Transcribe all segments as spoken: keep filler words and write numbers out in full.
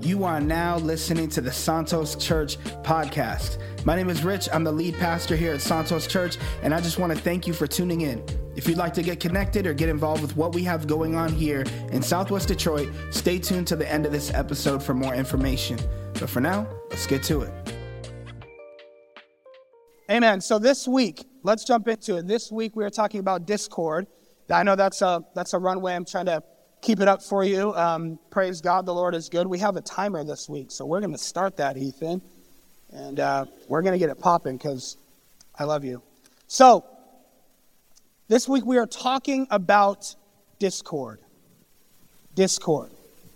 You are now listening to the Santos Church podcast. My name is Rich. I'm the lead pastor here at Santos Church, and I just want to thank you for tuning in. If you'd like to get connected or get involved with what we have going on here in Southwest Detroit, stay tuned to the end of this episode for more information. But for now, let's get to it. Amen. So this week, let's jump into it. This week, we are talking about Discord. I know that's a that's a runway. I'm trying to keep it up for you. Um, praise God, the Lord is good. We have a timer this week, so we're going to start that, Ethan. And uh, we're going to get it popping because I love you. So, this week we are talking about Discord. Discord.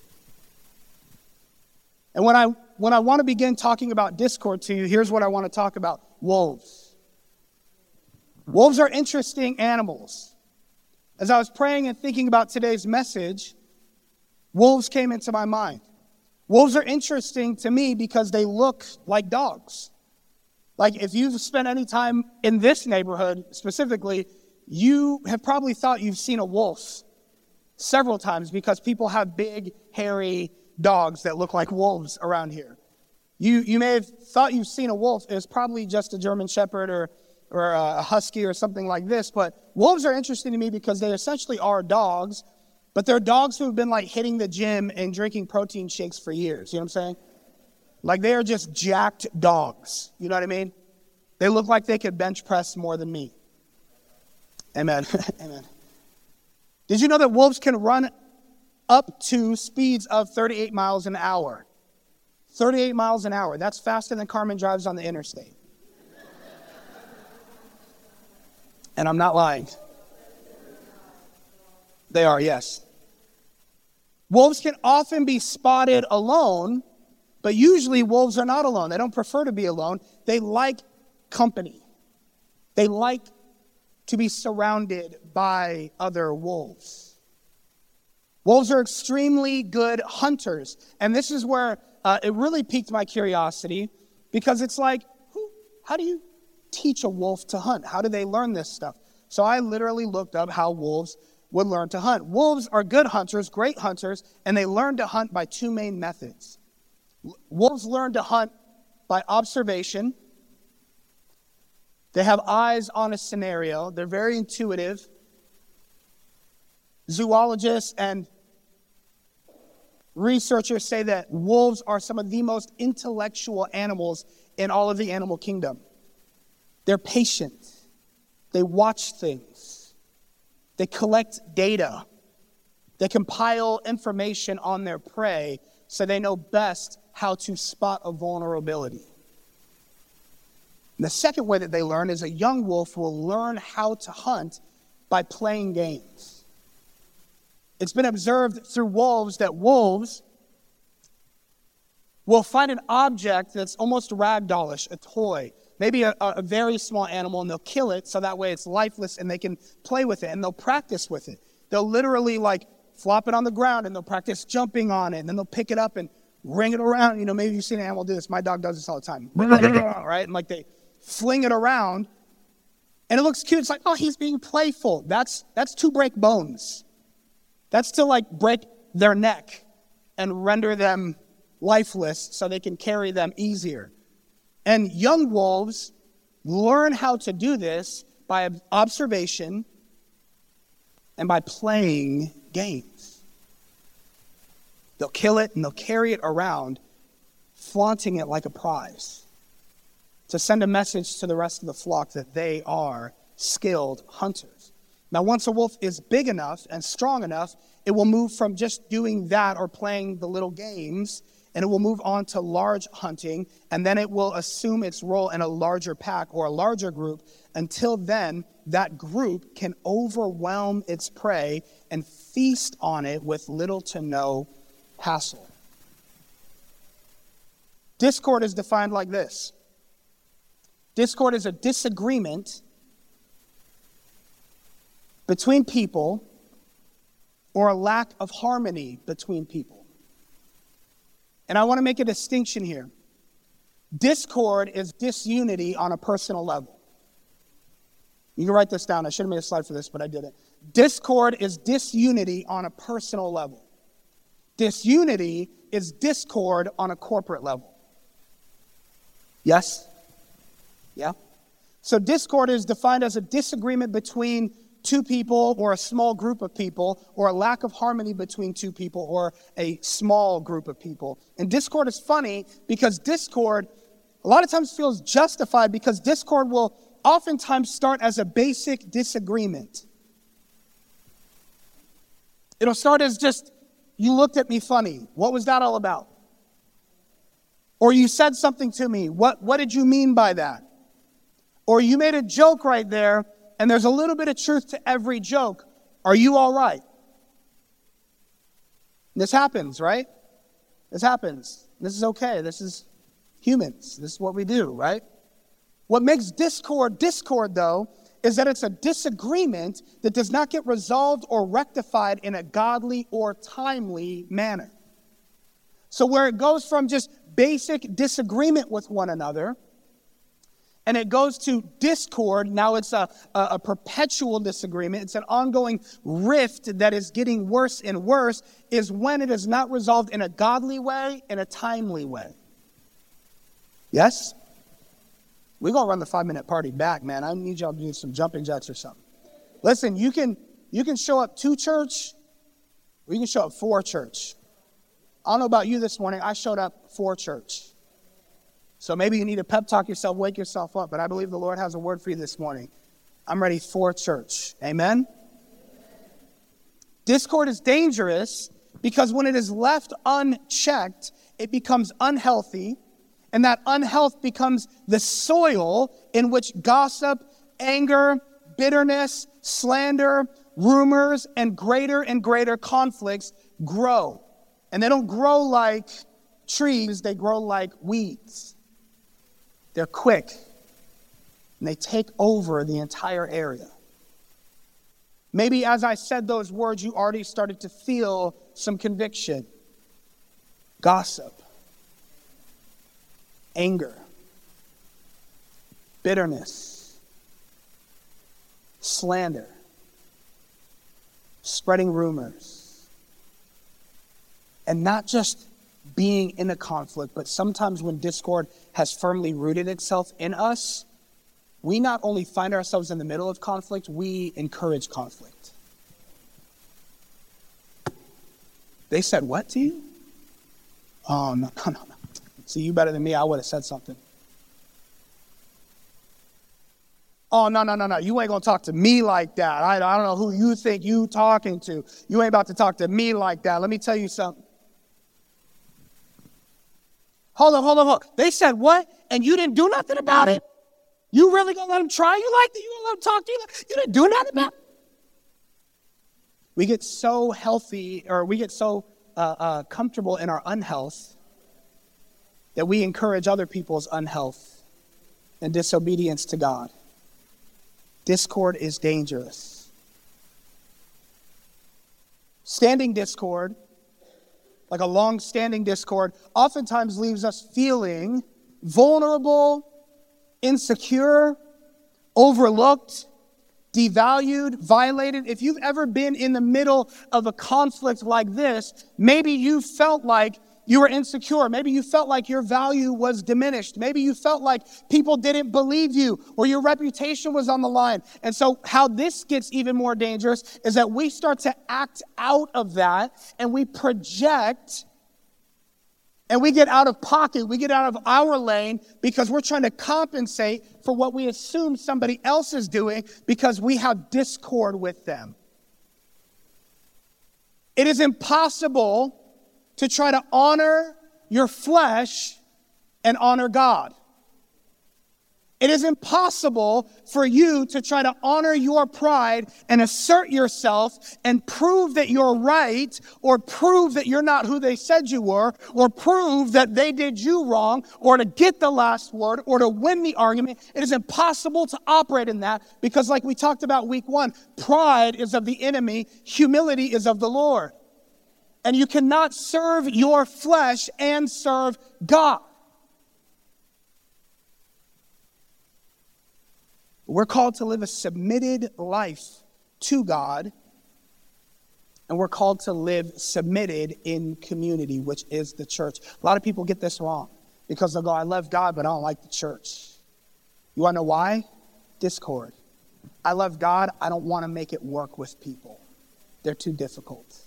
And when I when I want to begin talking about Discord to you, here's what I want to talk about. Wolves. Wolves are interesting animals. As I was praying and thinking about today's message, wolves came into my mind. Wolves are interesting to me because they look like dogs. Like if you've spent any time in this neighborhood specifically, you have probably thought you've seen a wolf several times because people have big, hairy dogs that look like wolves around here. You you may have thought you've seen a wolf. It's probably just a German Shepherd or or a husky or something like this. But wolves are interesting to me because they essentially are dogs, but they're dogs who have been like hitting the gym and drinking protein shakes for years. You know what I'm saying? Like they are just jacked dogs. You know what I mean? They look like they could bench press more than me. Amen. Amen. Did you know that wolves can run up to speeds of thirty-eight miles an hour? thirty-eight miles an hour. That's faster than Carmen drives on the interstate. And I'm not lying. They are, yes. Wolves can often be spotted alone, but usually wolves are not alone. They don't prefer to be alone. They like company. They like to be surrounded by other wolves. Wolves are extremely good hunters. And this is where uh, it really piqued my curiosity because it's like, who, how do you teach a wolf to hunt? How do they learn this stuff? So I literally looked up how wolves would learn to hunt. Wolves are good hunters, great hunters, and they learn to hunt by two main methods. Wolves learn to hunt by observation. They have eyes on a scenario. They're very intuitive. Zoologists and researchers say that wolves are some of the most intellectual animals in all of the animal kingdom. They're patient. They watch things. They collect data. They compile information on their prey so they know best how to spot a vulnerability. And the second way that they learn is a young wolf will learn how to hunt by playing games. It's been observed through wolves that wolves will find an object that's almost ragdollish, a toy, maybe a, a very small animal, and they'll kill it so that way it's lifeless and they can play with it, and they'll practice with it. They'll literally like flop it on the ground and they'll practice jumping on it, and then they'll pick it up and ring it around. You know, maybe you've seen an animal do this. My dog does this all the time. Right? And like they fling it around and it looks cute. It's like, oh, he's being playful. That's that's to break bones. That's to like break their neck and render them lifeless so they can carry them easier. And young wolves learn how to do this by observation and by playing games. They'll kill it and they'll carry it around, flaunting it like a prize to send a message to the rest of the flock that they are skilled hunters. Now, once a wolf is big enough and strong enough, it will move from just doing that or playing the little games, and it will move on to large hunting, and then it will assume its role in a larger pack or a larger group. Until then, that group can overwhelm its prey and feast on it with little to no hassle. Discord is defined like this. Discord is a disagreement between people or a lack of harmony between people. And I want to make a distinction here. Discord is disunity on a personal level. You can write this down. I should have made a slide for this, but I didn't. Discord is disunity on a personal level. Disunity is discord on a corporate level. Yes? Yeah? So discord is defined as a disagreement between two people or a small group of people, or a lack of harmony between two people or a small group of people. And discord is funny because discord a lot of times feels justified because discord will oftentimes start as a basic disagreement. It'll start as just, you looked at me funny. What was that all about? Or you said something to me. What, what did you mean by that? Or you made a joke right there, and there's a little bit of truth to every joke. Are you all right? This happens, right? This happens. This is okay. This is humans. This is what we do, right? What makes discord discord, though, is that it's a disagreement that does not get resolved or rectified in a godly or timely manner. So where it goes from just basic disagreement with one another, and it goes to discord, now it's a, a, a perpetual disagreement, it's an ongoing rift that is getting worse and worse, is when it is not resolved in a godly way, in a timely way. Yes? We're going to run the five-minute party back, man. I need y'all to do some jumping jacks or something. Listen, you can you can show up to church, or you can show up for church. I don't know about you this morning. I showed up for church. So maybe you need to pep talk yourself, wake yourself up. But I believe the Lord has a word for you this morning. I'm ready for church. Amen? Discord is dangerous because when it is left unchecked, it becomes unhealthy. And that unhealth becomes the soil in which gossip, anger, bitterness, slander, rumors, and greater and greater conflicts grow. And they don't grow like trees, they grow like weeds. They're quick, and they take over the entire area. Maybe as I said those words, you already started to feel some conviction. Gossip. Anger, bitterness, slander, spreading rumors, and not just being in a conflict, but sometimes when discord has firmly rooted itself in us, we not only find ourselves in the middle of conflict, we encourage conflict. They said what to you? Oh, no, no, no, no. See, you better than me, I would have said something. Oh, no, no, no, no. You ain't going to talk to me like that. I, I don't know who you think you talking to. You ain't about to talk to me like that. Let me tell you something. Hold on, hold on, hold on. They said what? And you didn't do nothing about it? You really going to let them try you like that? You going to let them talk to you? You didn't do nothing about it? We get so healthy, or we get so uh, uh, comfortable in our unhealth that we encourage other people's unhealth and disobedience to God. Discord is dangerous. Standing discord, like a long-standing discord, oftentimes leaves us feeling vulnerable, insecure, overlooked, devalued, violated. If you've ever been in the middle of a conflict like this, maybe you felt like you were insecure. Maybe you felt like your value was diminished. Maybe you felt like people didn't believe you or your reputation was on the line. And so how this gets even more dangerous is that we start to act out of that and we project and we get out of pocket. We get out of our lane because we're trying to compensate for what we assume somebody else is doing because we have discord with them. It is impossible to try to honor your flesh and honor God. It is impossible for you to try to honor your pride and assert yourself and prove that you're right, or prove that you're not who they said you were, or prove that they did you wrong, or to get the last word, or to win the argument. It is impossible to operate in that because, like we talked about week one, pride is of the enemy, humility is of the Lord. And you cannot serve your flesh and serve God. We're called to live a submitted life to God And we're called to live submitted in community, which is the church. A lot of people get this wrong because they'll go, I love God, but I don't like the church. You want to know why? Discord. I love God. I don't want to make it work with people. They're too difficult.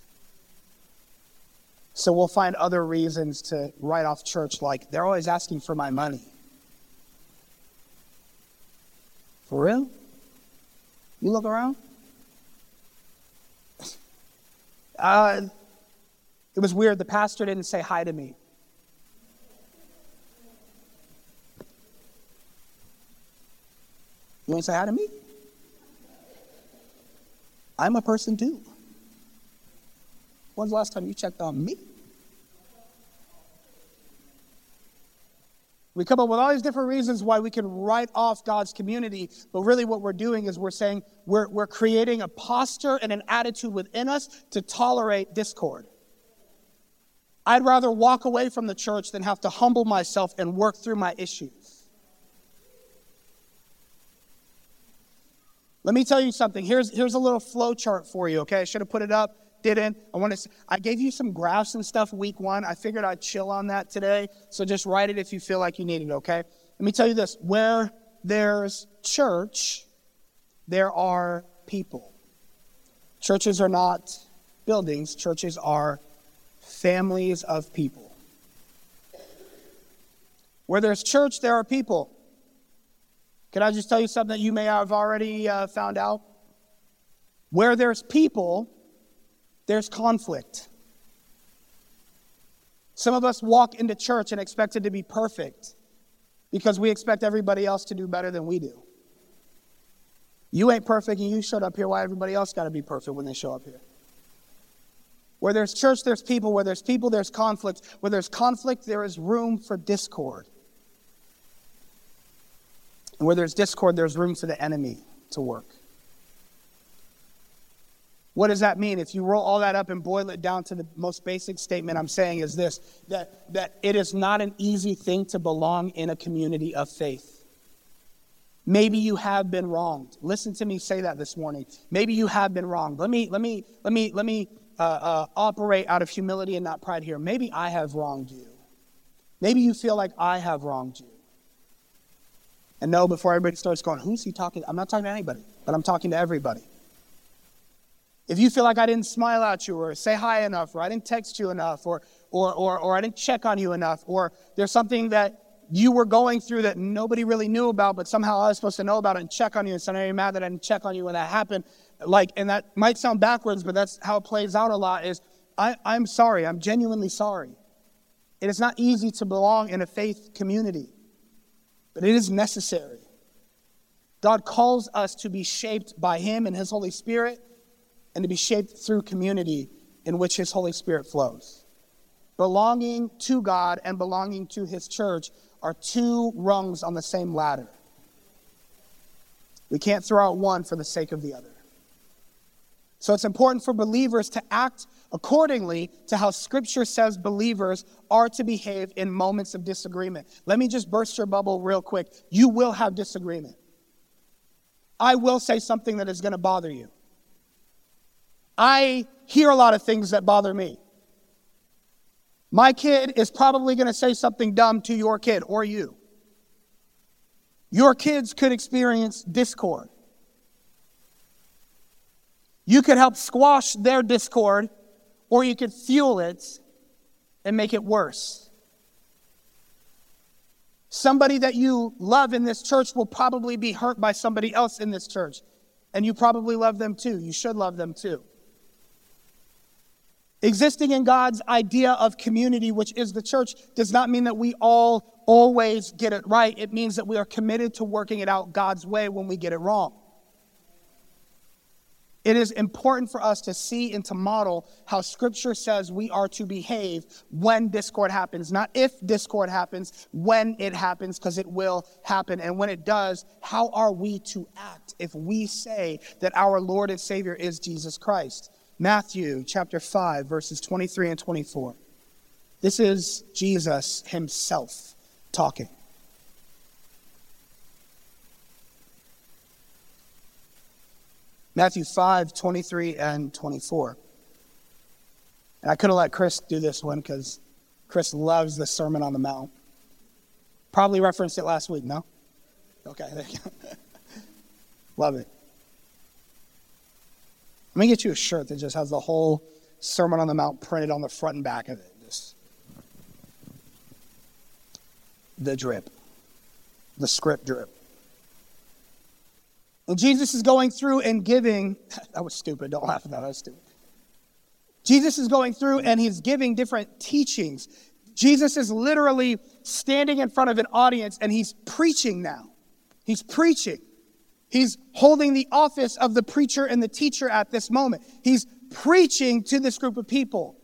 So we'll find other reasons to write off church, like they're always asking for my money. For real? You look around? Uh, it was weird. The pastor didn't say hi to me. You want to say hi to me? I'm a person too. When's the last time you checked on me? We come up with all these different reasons why we can write off God's community, but really what we're doing is we're saying we're, we're creating a posture and an attitude within us to tolerate discord. I'd rather walk away from the church than have to humble myself and work through my issues. Let me tell you something. Here's, here's a little flow chart for you, okay? I should have put it up. Didn't. I want to. I gave you some graphs and stuff week one. I figured I'd chill on that today. So just write it if you feel like you need it, okay? Let me tell you this. Where there's church, there are people. Churches are not buildings. Churches are families of people. Where there's church, there are people. Can I just tell you something that you may have already uh, found out? Where there's people, there's conflict. Some of us walk into church and expect it to be perfect because we expect everybody else to do better than we do. You ain't perfect and you showed up here. Why everybody else got to be perfect when they show up here? Where there's church, there's people. Where there's people, there's conflict. Where there's conflict, there is room for discord. And where there's discord, there's room for the enemy to work. What does that mean? If you roll all that up and boil it down to the most basic statement I'm saying is this, that, that it is not an easy thing to belong in a community of faith. Maybe you have been wronged. Listen to me say that this morning. Maybe you have been wronged. Let me, let me, let me, let me uh, uh, operate out of humility and not pride here. Maybe I have wronged you. Maybe you feel like I have wronged you. And no, before everybody starts going, who's he talking to? I'm not talking to anybody, but I'm talking to everybody. If you feel like I didn't smile at you or say hi enough or I didn't text you enough or, or, or, or I didn't check on you enough or there's something that you were going through that nobody really knew about but somehow I was supposed to know about it and check on you and so now you're mad that I didn't check on you when that happened. Like, and that might sound backwards, but that's how it plays out a lot is I, I'm sorry. I'm genuinely sorry. It is not easy to belong in a faith community, but it is necessary. God calls us to be shaped by Him and His Holy Spirit and to be shaped through community in which His Holy Spirit flows. Belonging to God and belonging to His church are two rungs on the same ladder. We can't throw out one for the sake of the other. So it's important for believers to act accordingly to how Scripture says believers are to behave in moments of disagreement. Let me just burst your bubble real quick. You will have disagreement. I will say something that is going to bother you. I hear a lot of things that bother me. My kid is probably going to say something dumb to your kid or you. Your kids could experience discord. You could help squash their discord, or you could fuel it and make it worse. Somebody that you love in this church will probably be hurt by somebody else in this church, and you probably love them too. You should love them too. Existing in God's idea of community, which is the church, does not mean that we all always get it right. It means that we are committed to working it out God's way when we get it wrong. It is important for us to see and to model how Scripture says we are to behave when discord happens. Not if discord happens, when it happens, because it will happen. And when it does, how are we to act if we say that our Lord and Savior is Jesus Christ? Matthew chapter five, verses twenty-three and twenty-four. This is Jesus Himself talking. Matthew five, twenty-three and twenty-four. And I could have let Chris do this one because Chris loves the Sermon on the Mount. Probably referenced it last week, no? Okay, there you go. Love it. Let me get you a shirt that just has the whole Sermon on the Mount printed on the front and back of it. Just the drip. The script drip. And Jesus is going through and giving, that was stupid, don't laugh at that, that was stupid. Jesus is going through and he's giving different teachings. Jesus is literally standing in front of an audience and he's preaching now. He's preaching. He's holding the office of the preacher and the teacher at this moment. He's preaching to this group of people.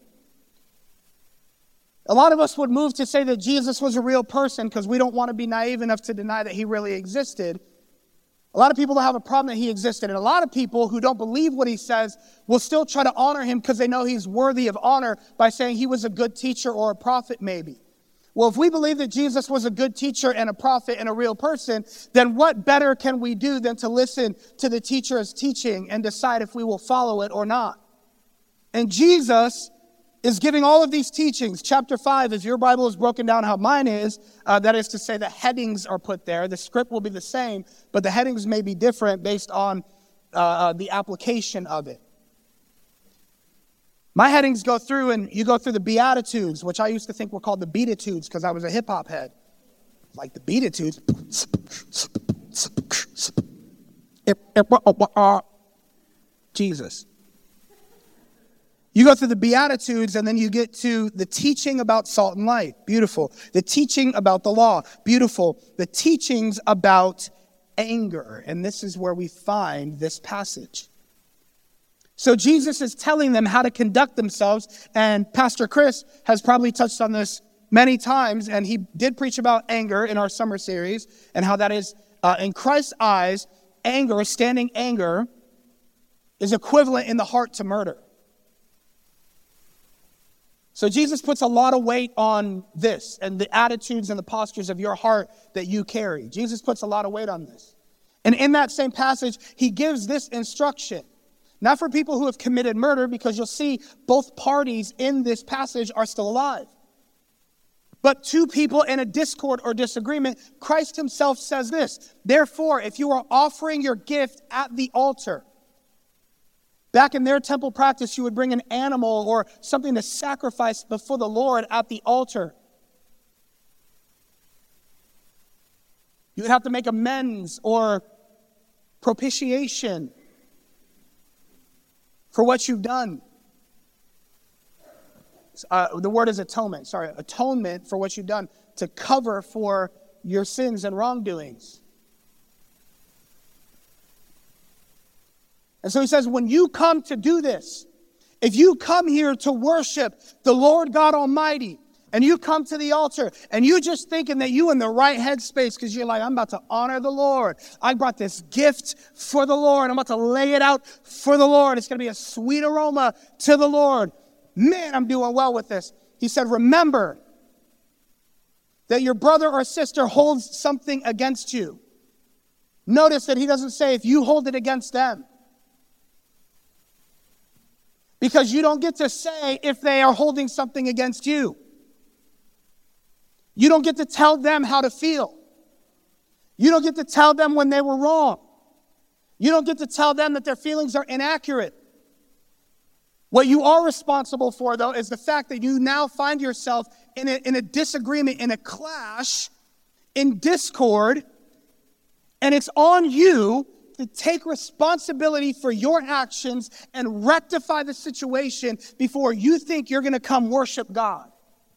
A lot of us would move to say that Jesus was a real person because we don't want to be naive enough to deny that he really existed. A lot of people don't have a problem that he existed. And a lot of people who don't believe what he says will still try to honor him because they know he's worthy of honor by saying he was a good teacher or a prophet maybe. Well, if we believe that Jesus was a good teacher and a prophet and a real person, then what better can we do than to listen to the teacher's teaching and decide if we will follow it or not? And Jesus is giving all of these teachings. Chapter five, if your Bible is broken down how mine is, uh, that is to say the headings are put there. The script will be the same, but the headings may be different based on uh, the application of it. My headings go through, and you go through the Beatitudes, which I used to think were called the Beatitudes because I was a hip-hop head. Like the Beatitudes. Jesus. You go through the Beatitudes, and then you get to the teaching about salt and light. Beautiful. The teaching about the law. Beautiful. The teachings about anger. And this is where we find this passage. So Jesus is telling them how to conduct themselves, and Pastor Chris has probably touched on this many times, and he did preach about anger in our summer series, and how that is, uh, in Christ's eyes, anger, standing anger, is equivalent in the heart to murder. So Jesus puts a lot of weight on this and the attitudes and the postures of your heart that you carry. Jesus puts a lot of weight on this. And in that same passage, he gives this instruction. Not for people who have committed murder, because you'll see both parties in this passage are still alive. But two people in a discord or disagreement, Christ himself says this. Therefore, if you are offering your gift at the altar, back in their temple practice, you would bring an animal or something to sacrifice before the Lord at the altar. You would have to make amends or propitiation for what you've done. Uh, the word is atonement. Sorry, atonement for what you've done, to cover for your sins and wrongdoings. And so he says, when you come to do this, if you come here to worship the Lord God Almighty, and you come to the altar, and you just thinking that you in the right headspace because you're like, I'm about to honor the Lord. I brought this gift for the Lord. I'm about to lay it out for the Lord. It's going to be a sweet aroma to the Lord. Man, I'm doing well with this. He said, remember that your brother or sister holds something against you. Notice that he doesn't say if you hold it against them. Because you don't get to say if they are holding something against you. You don't get to tell them how to feel. You don't get to tell them when they were wrong. You don't get to tell them that their feelings are inaccurate. What you are responsible for, though, is the fact that you now find yourself in a, in a disagreement, in a clash, in discord, and it's on you to take responsibility for your actions and rectify the situation before you think you're going to come worship God.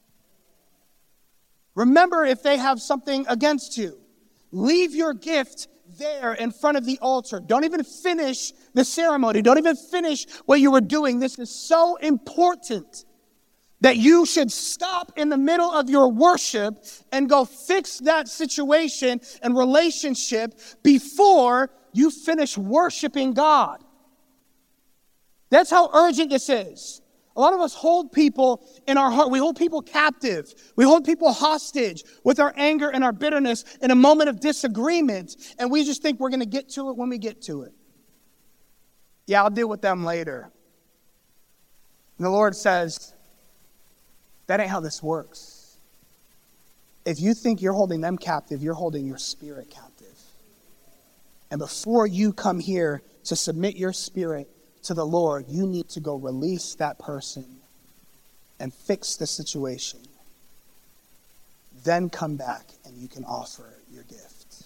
Remember, if they have something against you, leave your gift there in front of the altar. Don't even finish the ceremony. Don't even finish what you were doing. This is so important that you should stop in the middle of your worship and go fix that situation and relationship before you finish worshiping God. That's how urgent this is. A lot of us hold people in our heart. We hold people captive. We hold people hostage with our anger and our bitterness in a moment of disagreement. And we just think we're going to get to it when we get to it. Yeah, I'll deal with them later. And the Lord says, that ain't how this works. If you think you're holding them captive, you're holding your spirit captive. And before you come here to submit your spirit to the Lord, you need to go release that person and fix the situation. Then come back and you can offer your gift.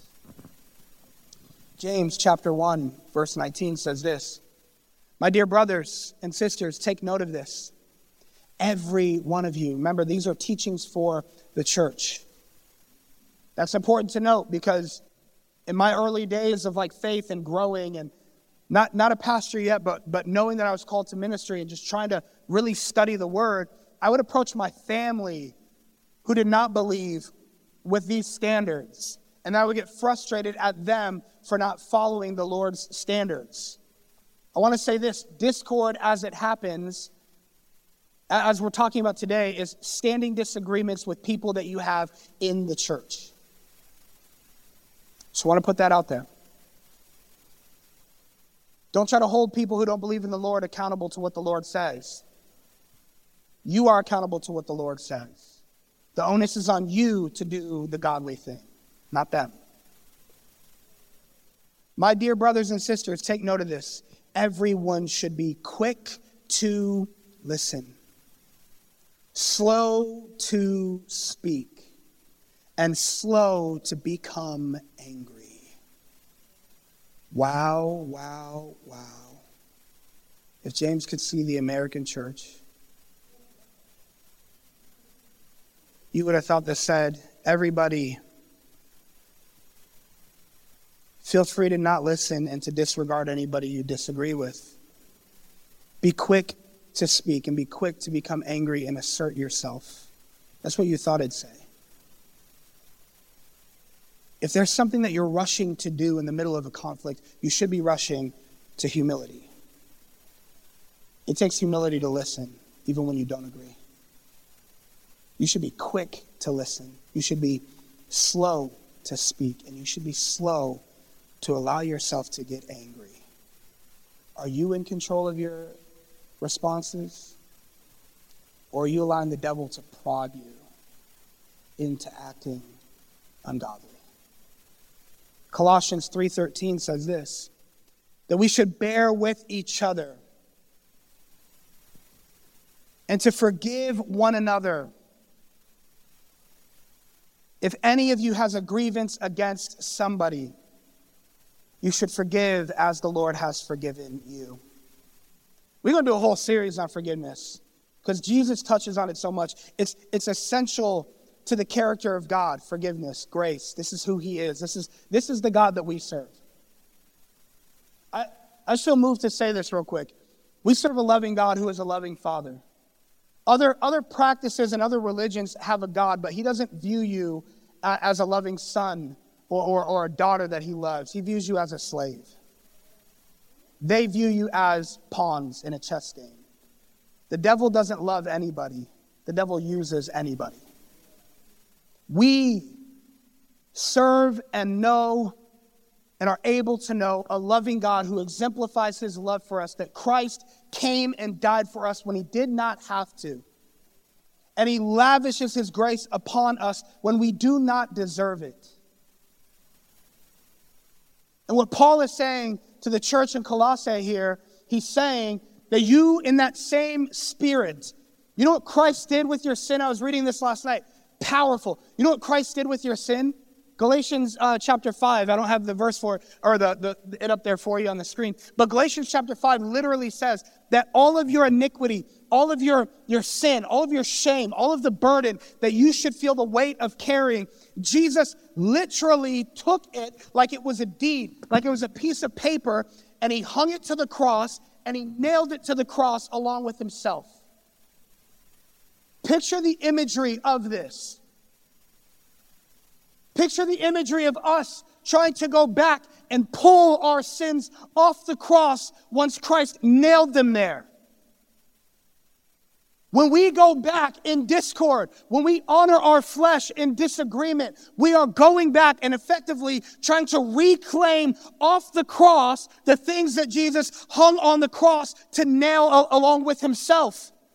James chapter one, verse nineteen says this, my dear brothers and sisters, take note of this. Every one of you, remember these are teachings for the church. That's important to note because in my early days of like faith and growing and not, not a pastor yet, but, but knowing that I was called to ministry and just trying to really study the word, I would approach my family who did not believe with these standards. And I would get frustrated at them for not following the Lord's standards. I want to say this, discord as it happens, as we're talking about today, is standing disagreements with people that you have in the church. So I want to put that out there. Don't try to hold people who don't believe in the Lord accountable to what the Lord says. You are accountable to what the Lord says. The onus is on you to do the godly thing, not them. My dear brothers and sisters, take note of this. Everyone should be quick to listen, slow to speak, and slow to become angry. Wow, wow, wow. If James could see the American church, you would have thought this said, everybody, feel free to not listen and to disregard anybody you disagree with. Be quick to speak and be quick to become angry and assert yourself. That's what you thought it'd say. If there's something that you're rushing to do in the middle of a conflict, you should be rushing to humility. It takes humility to listen, even when you don't agree. You should be quick to listen. You should be slow to speak, and you should be slow to allow yourself to get angry. Are you in control of your responses? Or are you allowing the devil to prod you into acting ungodly? Colossians three thirteen says this, that we should bear with each other and to forgive one another. If any of you has a grievance against somebody, you should forgive as the Lord has forgiven you. We're going to do a whole series on forgiveness because Jesus touches on it so much. It's, it's essential to the character of God, forgiveness, grace. This is who he is. This is, this is the God that we serve. I, I just feel moved to say this real quick. We serve a loving God who is a loving Father. Other, other practices and other religions have a God, but he doesn't view you uh, as a loving son or, or, or a daughter that he loves. He views you as a slave. They view you as pawns in a chess game. The devil doesn't love anybody. The devil uses anybody. We serve and know and are able to know a loving God who exemplifies his love for us, that Christ came and died for us when he did not have to. And he lavishes his grace upon us when we do not deserve it. And what Paul is saying to the church in Colossae here, he's saying that you in that same spirit, you know what Christ did with your sin? I was reading this last night. Powerful. You know what Christ did with your sin? Galatians uh, chapter five. I don't have the verse for it, or the, the it up there for you on the screen. But Galatians chapter five literally says that all of your iniquity, all of your, your sin, all of your shame, all of the burden that you should feel the weight of carrying, Jesus literally took it like it was a deed, like it was a piece of paper, and he hung it to the cross, and he nailed it to the cross along with himself. Picture the imagery of this. Picture the imagery of us trying to go back and pull our sins off the cross once Christ nailed them there. When we go back in discord, when we honor our flesh in disagreement, we are going back and effectively trying to reclaim off the cross the things that Jesus hung on the cross to nail along with himself.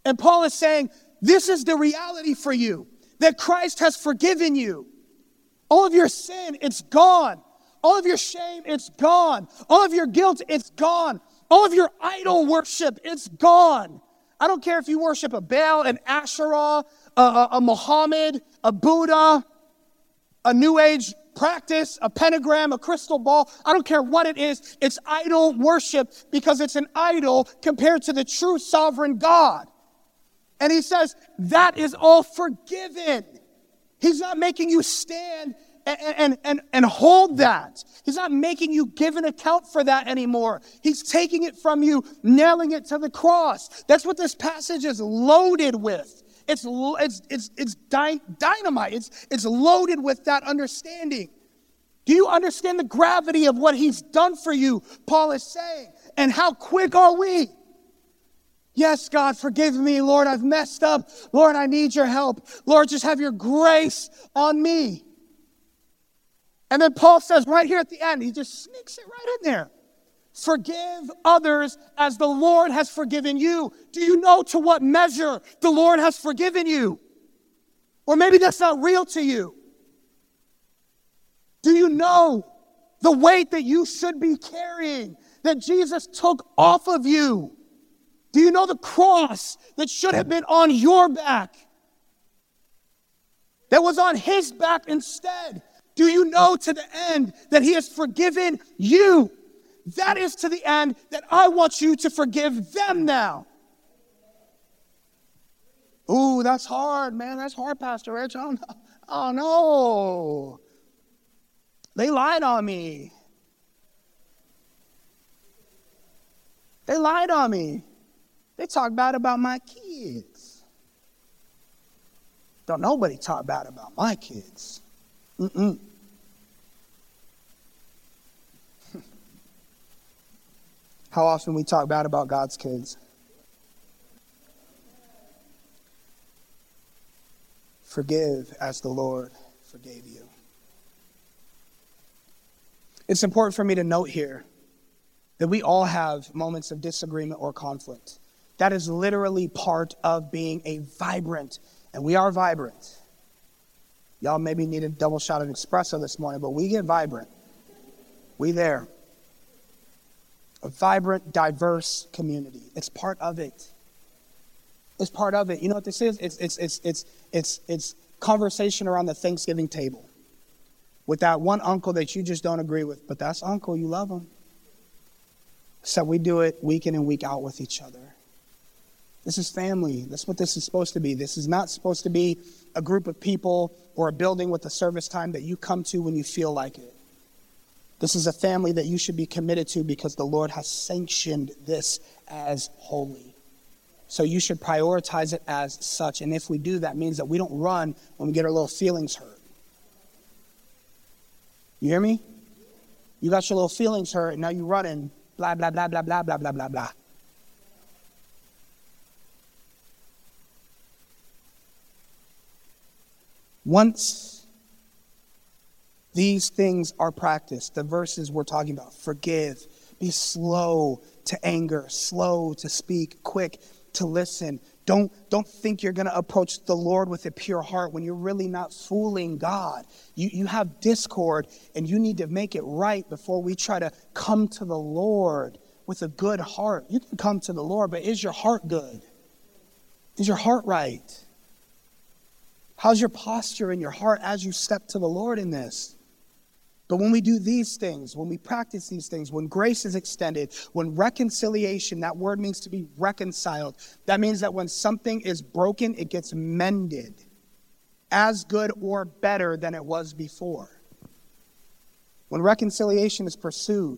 And Paul is saying, this is the reality for you, that Christ has forgiven you. All of your sin, it's gone. All of your shame, it's gone. All of your guilt, it's gone. All of your idol worship, it's gone. I don't care if you worship a Baal, an Asherah, a, a, a Muhammad, a Buddha, a New Age practice, a pentagram, a crystal ball. I don't care what it is. It's idol worship because it's an idol compared to the true sovereign God. And he says, that is all forgiven. He's not making you stand and, and, and, and hold that. He's not making you give an account for that anymore. He's taking it from you, nailing it to the cross. That's what this passage is loaded with. It's it's it's it's dy- dynamite. It's it's loaded with that understanding. Do you understand the gravity of what he's done for you? Paul is saying. And how quick are we? Yes, God, forgive me. Lord, I've messed up. Lord, I need your help. Lord, just have your grace on me. And then Paul says right here at the end, he just sneaks it right in there. Forgive others as the Lord has forgiven you. Do you know to what measure the Lord has forgiven you? Or maybe that's not real to you. Do you know the weight that you should be carrying that Jesus took off of you? Do you know the cross that should have been on your back that was on his back instead? Do you know to the end that he has forgiven you? That is to the end that I want you to forgive them now. Ooh, that's hard, man. That's hard, Pastor Rich. Oh, no. Oh, no. They lied on me. They lied on me. They talk bad about my kids. Don't nobody talk bad about my kids. Mm-mm. How often we talk bad about God's kids? Forgive as the Lord forgave you. It's important for me to note here that we all have moments of disagreement or conflict. That is literally part of being a vibrant, and we are vibrant. Y'all maybe need a double shot of espresso this morning, but we get vibrant. We there. A vibrant, diverse community. It's part of it. It's part of it. You know what this is? It's it's it's it's it's it's conversation around the Thanksgiving table with that one uncle that you just don't agree with, but that's uncle, you love him. So we do it week in and week out with each other. This is family. That's what this is supposed to be. This is not supposed to be a group of people or a building with a service time that you come to when you feel like it. This is a family that you should be committed to because the Lord has sanctioned this as holy. So you should prioritize it as such. And if we do, that means that we don't run when we get our little feelings hurt. You hear me? You got your little feelings hurt, and now you're running, blah, blah, blah, blah, blah, blah, blah, blah, blah. Once these things are practiced, the verses we're talking about, forgive, be slow to anger, slow to speak, quick to listen. Don't, don't think you're going to approach the Lord with a pure heart when you're really not fooling God. You, you have discord, and you need to make it right before we try to come to the Lord with a good heart. You can come to the Lord, but is your heart good? Is your heart right? How's your posture in your heart as you step to the Lord in this? But when we do these things, when we practice these things, when grace is extended, when reconciliation, that word means to be reconciled. That means that when something is broken, it gets mended as good or better than it was before. When reconciliation is pursued,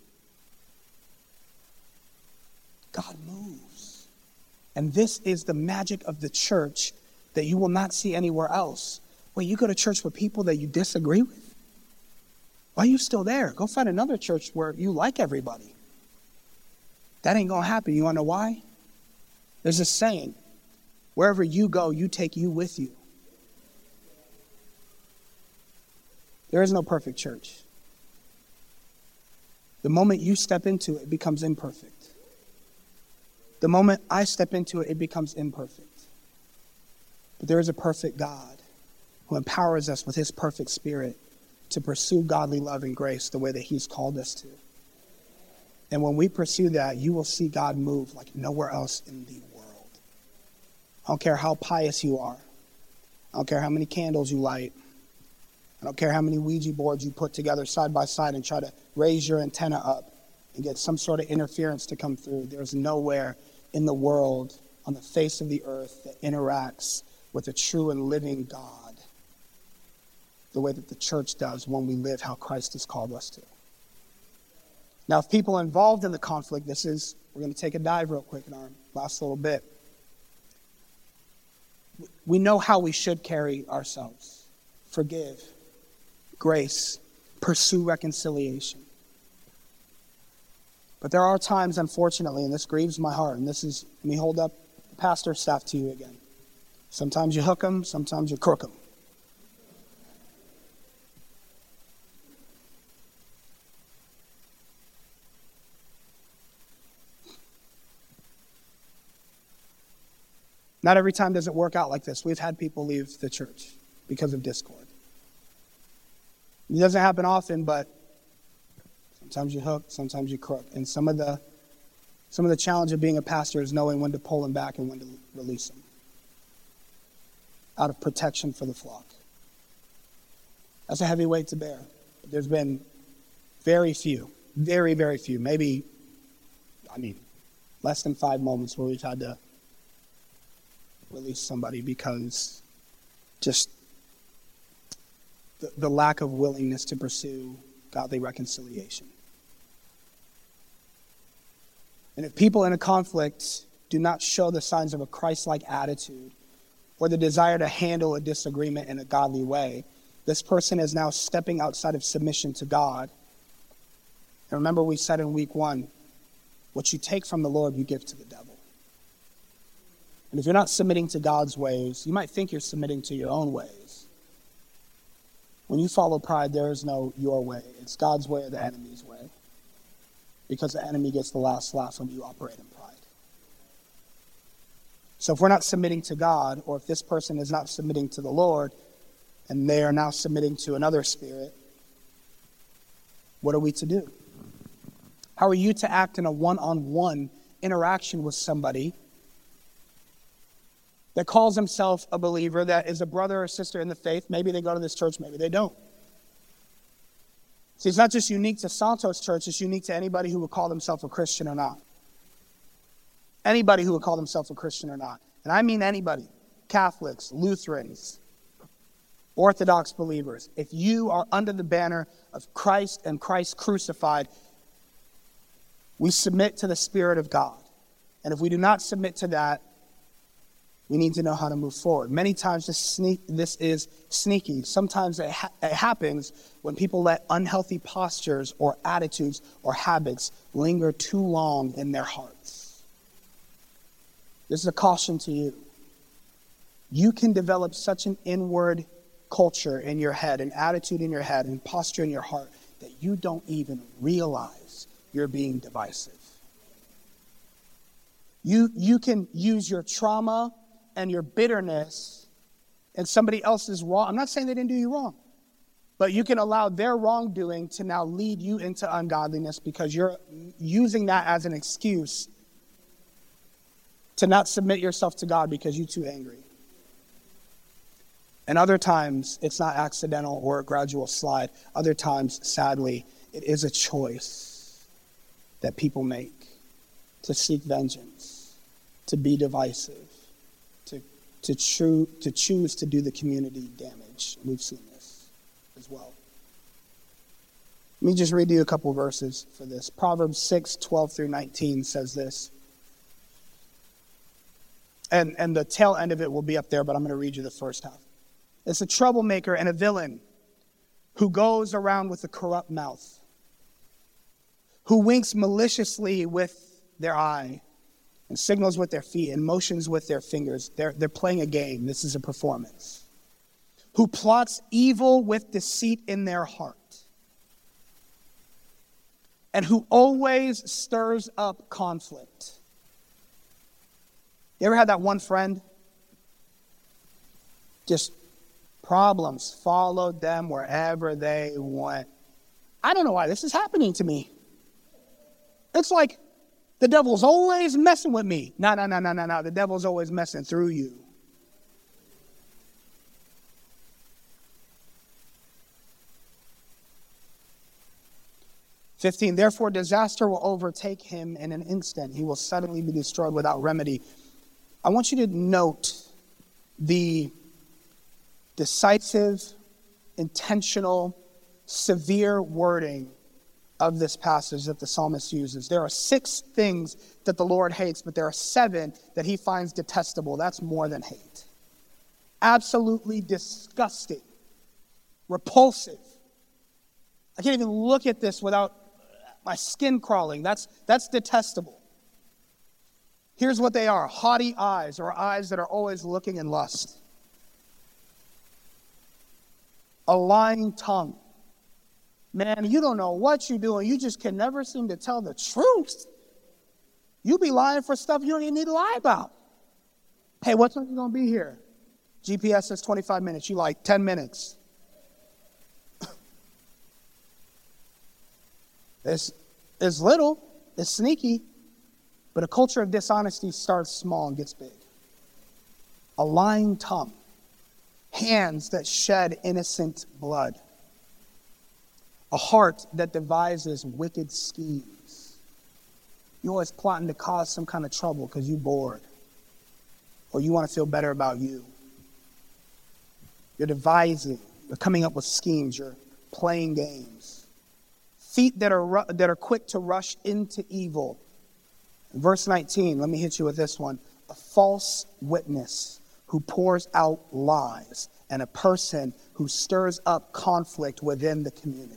God moves. And this is the magic of the church that you will not see anywhere else. Wait, you go to church with people that you disagree with? Why are you still there? Go find another church where you like everybody. That ain't gonna happen. You wanna know why? There's a saying, wherever you go, you take you with you. There is no perfect church. The moment you step into it, it becomes imperfect. The moment I step into it, it becomes imperfect. But there is a perfect God who empowers us with his perfect spirit to pursue godly love and grace the way that he's called us to. And when we pursue that, you will see God move like nowhere else in the world. I don't care how pious you are. I don't care how many candles you light. I don't care how many Ouija boards you put together side by side and try to raise your antenna up and get some sort of interference to come through. There's nowhere in the world on the face of the earth that interacts with a true and living God the way that the church does when we live how Christ has called us to. Now, if people are involved in the conflict, this is, we're going to take a dive real quick in our last little bit. We know how we should carry ourselves. Forgive, grace, pursue reconciliation. But there are times, unfortunately, and this grieves my heart, and this is, let me hold up the pastor staff to you again. Sometimes you hook them, sometimes you crook them. Not every time does it work out like this. We've had people leave the church because of discord. It doesn't happen often, but sometimes you hook, sometimes you crook. And some of the some of the challenge of being a pastor is knowing when to pull them back and when to release them out of protection for the flock. That's a heavy weight to bear. There's been very few, very, very few, maybe, I mean, less than five moments where we've had to release somebody because just the, the lack of willingness to pursue godly reconciliation. And if people in a conflict do not show the signs of a Christ-like attitude or the desire to handle a disagreement in a godly way, this person is now stepping outside of submission to God. And remember we said in week one, what you take from the Lord, you give to the devil. And if you're not submitting to God's ways, you might think you're submitting to your own ways. When you follow pride, there is no your way. It's God's way or the enemy's way. Because the enemy gets the last laugh when you operate in pride. So if we're not submitting to God, or if this person is not submitting to the Lord, and they are now submitting to another spirit, what are we to do? How are you to act in a one-on-one interaction with somebody that calls himself a believer, that is a brother or sister in the faith? Maybe they go to this church, maybe they don't. See, it's not just unique to Santos Church, it's unique to anybody who would call themselves a Christian or not. Anybody who would call themselves a Christian or not. And I mean anybody. Catholics, Lutherans, Orthodox believers. If you are under the banner of Christ and Christ crucified, we submit to the Spirit of God. And if we do not submit to that, we need to know how to move forward. Many times this, sneak, this is sneaky. Sometimes it, ha- it happens when people let unhealthy postures or attitudes or habits linger too long in their hearts. This is a caution to you. You can develop such an inward culture in your head, an attitude in your head, and posture in your heart that you don't even realize you're being divisive. You, you can use your trauma and your bitterness and somebody else's wrong. I'm not saying they didn't do you wrong, but you can allow their wrongdoing to now lead you into ungodliness because you're using that as an excuse to not submit yourself to God because you're too angry. And other times, it's not accidental or a gradual slide. Other times, sadly, it is a choice that people make to seek vengeance, to be divisive, to to, choo- to choose to do the community damage. We've seen this as well. Let me just read you a couple verses for this. Proverbs six, twelve through nineteen says this. And, and the tail end of it will be up there, but I'm going to read you the first half. It's a troublemaker and a villain who goes around with a corrupt mouth, who winks maliciously with their eye and signals with their feet and motions with their fingers. They're, they're playing a game. This is a performance. Who plots evil with deceit in their heart, and who always stirs up conflict. You ever had that one friend? Just problems followed them wherever they went. I don't know why this is happening to me. It's like the devil's always messing with me. No, no, no, no, no, no. The devil's always messing through you. fifteen, therefore disaster will overtake him in an instant. He will suddenly be destroyed without remedy. I want you to note the decisive, intentional, severe wording of this passage that the psalmist uses. There are six things that the Lord hates, but there are seven that he finds detestable. That's more than hate. Absolutely disgusting, repulsive. I can't even look at this without my skin crawling. That's, that's detestable. Here's what they are. Haughty eyes, or eyes that are always looking in lust. A lying tongue. Man, you don't know what you're doing. You just can never seem to tell the truth. You be lying for stuff you don't even need to lie about. Hey, what time are you going to be here? G P S says twenty-five minutes. You like ten minutes. It's, it's little. It's sneaky. But a culture of dishonesty starts small and gets big. A lying tongue. Hands that shed innocent blood. A heart that devises wicked schemes. You're always plotting to cause some kind of trouble because you're bored. Or you want to feel better about you. You're devising. You're coming up with schemes. You're playing games. Feet that are, ru- that are quick to rush into evil. Verse nineteen, let me hit you with this one. A false witness who pours out lies, and a person who stirs up conflict within the community.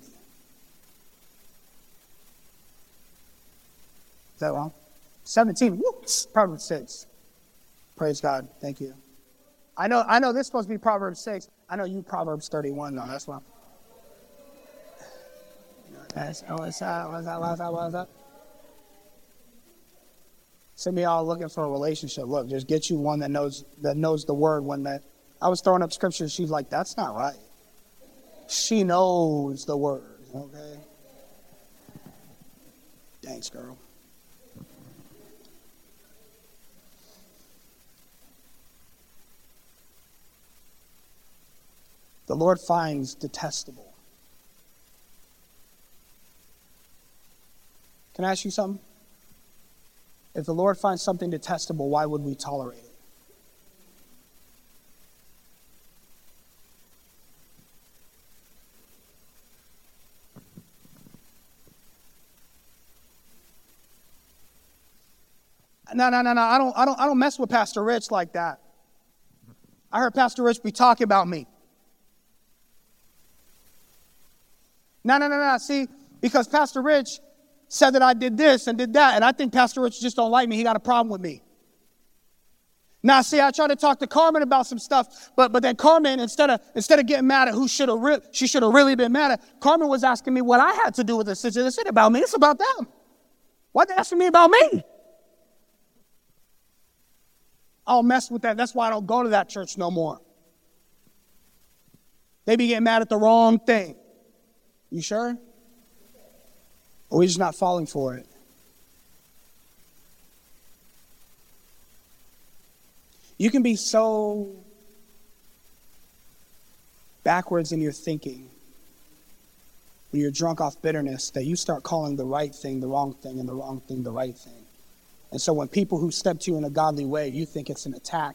Is that wrong? seventeen, whoops, Proverbs six. Praise God, thank you. I know I know this is supposed to be Proverbs six. I know you Proverbs thirty-one, though, that's why. That's, oh, what's up, what's up, what's up, what's up? Some of y'all looking for a relationship. Look, just get you one that knows that knows the word. When that I was throwing up scripture, she's like, that's not right. She knows the word, okay? Thanks, girl. The Lord finds detestable. Can I ask you something? If the Lord finds something detestable, why would we tolerate it? No, no, no, no. I don't, I don't, I don't mess with Pastor Rich like that. I heard Pastor Rich be talking about me. No, no, no, no. See, because Pastor Rich said that I did this and did that, and I think Pastor Rich just don't like me. He got a problem with me. Now, see, I tried to talk to Carmen about some stuff, but but then Carmen, instead of instead of getting mad at who should have re- she should have really been mad at, Carmen was asking me what I had to do with this situation. It's not about me. It's about them. Why'd they ask me about me? I'll mess with that. That's why I don't go to that church no more. They be getting mad at the wrong thing. You sure? Or we're just not falling for it. You can be so backwards in your thinking when you're drunk off bitterness that you start calling the right thing the wrong thing and the wrong thing the right thing. And so when people who step to you in a godly way, you think it's an attack.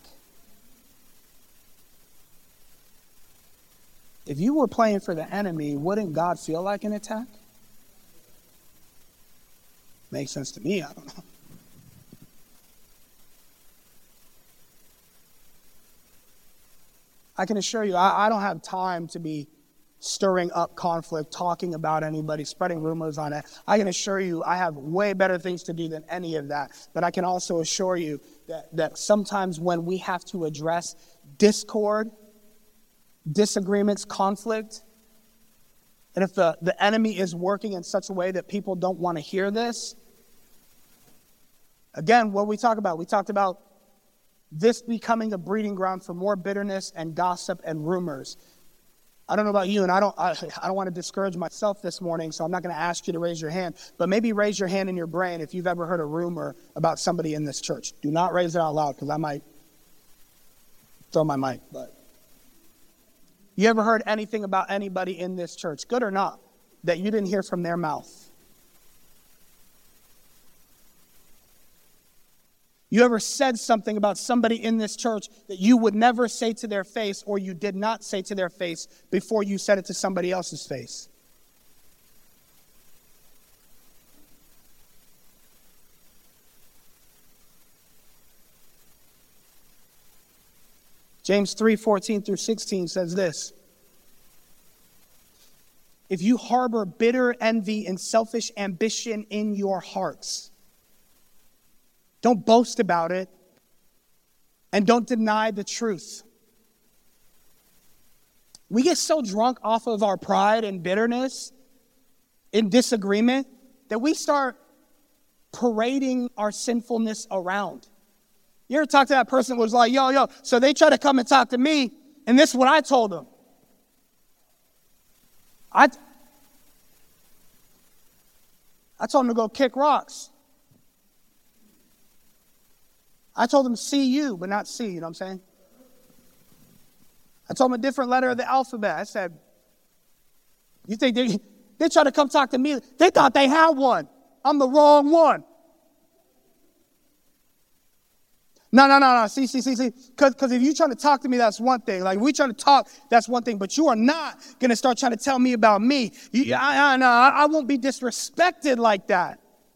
If you were playing for the enemy, wouldn't God feel like an attack? Makes sense to me, I don't know. I can assure you, I, I don't have time to be stirring up conflict, talking about anybody, spreading rumors on it. I can assure you, I have way better things to do than any of that. But I can also assure you that, that sometimes when we have to address discord, disagreements, conflict, and if the, the enemy is working in such a way that people don't want to hear this, again, what we talk about, we talked about this becoming a breeding ground for more bitterness and gossip and rumors. I don't know about you, and I don't I, I don't want to discourage myself this morning, so I'm not going to ask you to raise your hand, but maybe raise your hand in your brain if you've ever heard a rumor about somebody in this church. Do not raise it out loud, because I might throw my mic. But you ever heard anything about anybody in this church, good or not, that you didn't hear from their mouth? You ever said something about somebody in this church that you would never say to their face, or you did not say to their face before you said it to somebody else's face? James three fourteen through sixteen says this: if you harbor bitter envy and selfish ambition in your hearts, don't boast about it, and don't deny the truth. We get so drunk off of our pride and bitterness in disagreement that we start parading our sinfulness around. You ever talk to that person who was like, yo, yo, so they try to come and talk to me, and this is what I told them. I, I told them to go kick rocks. I told them see you, but not see, you know what I'm saying? I told them a different letter of the alphabet. I said, you think they, they try to come talk to me? They thought they had one. I'm the wrong one. No, no, no, no. See, see, see, see. Because if you're trying to talk to me, that's one thing. Like, we trying to talk, that's one thing. But you are not going to start trying to tell me about me. You, I, I, no, I won't be disrespected like that.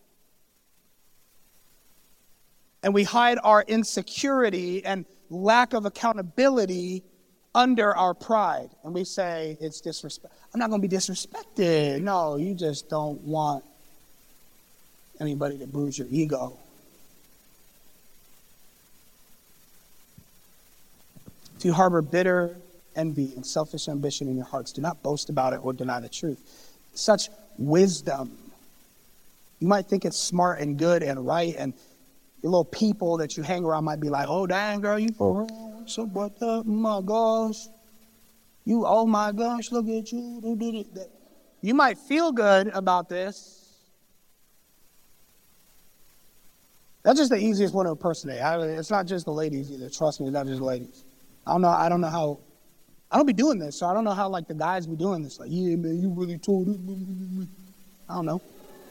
And we hide our insecurity and lack of accountability under our pride. And we say, it's disrespect. I'm not going to be disrespected. No, you just don't want anybody to bruise your ego. If you harbor bitter envy and selfish ambition in your hearts, do not boast about it or deny the truth. Such wisdom. You might think it's smart and good and right, and your little people that you hang around might be like, oh, dang, girl, you for real? So what up? Oh, my gosh. You, oh, my gosh, look at you. You might feel good about this. That's just the easiest one to impersonate. I, it's not just the ladies either. Trust me, it's not just the ladies. I don't know, I don't know how, I don't be doing this, so I don't know how, like, the guys be doing this. Like, yeah, man, you really told it. I don't know.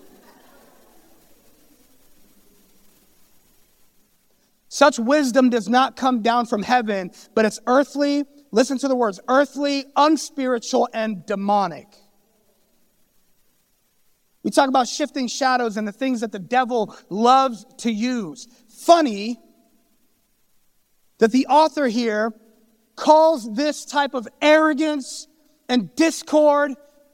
Such wisdom does not come down from heaven, but it's earthly, listen to the words, earthly, unspiritual, and demonic. We talk about shifting shadows and the things that the devil loves to use. Funny that the author here calls this type of arrogance and discord